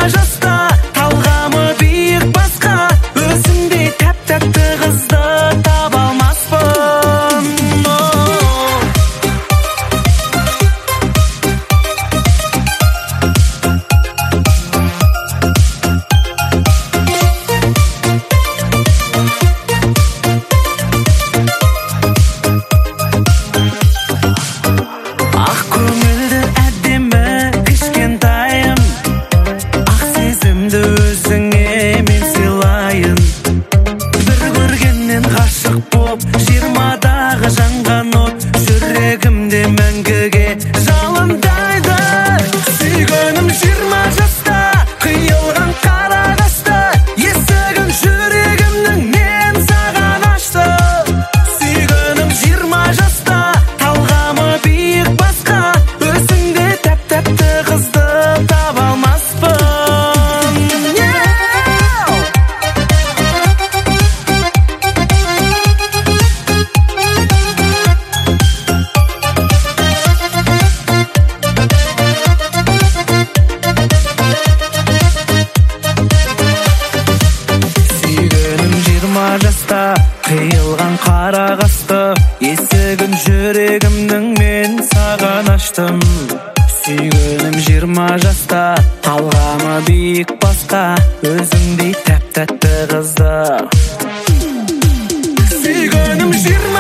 жаста, талғамы биік басқа, өзіңдей тәп-тәтті қызды таба алмаспын. Ақ көңілді әдемі кішкентайым, ақ сезімді өзіңе мен сыйлайын. Бір көргеннен ғашық боп, 20-дағы жанған от, жүрегімде мәңгіге жалындайды. Сүйгенім 20 жаста, қиылған қара қасты, есігін жүрегімнің мен саған аштым. Сүйгенім 20 жаста, талғамы биік басқа, өзіңде тәп-тәтті қызды таба алмаспын. Сүйгенім 20 жаста, қиылған қара қасты, есігін жүрегімнің мен саған аштым. Сүйгенім 20 жаста, талғамы биік басқа, өзіңдей тәп-тәтті қызды. Сүйгенім 20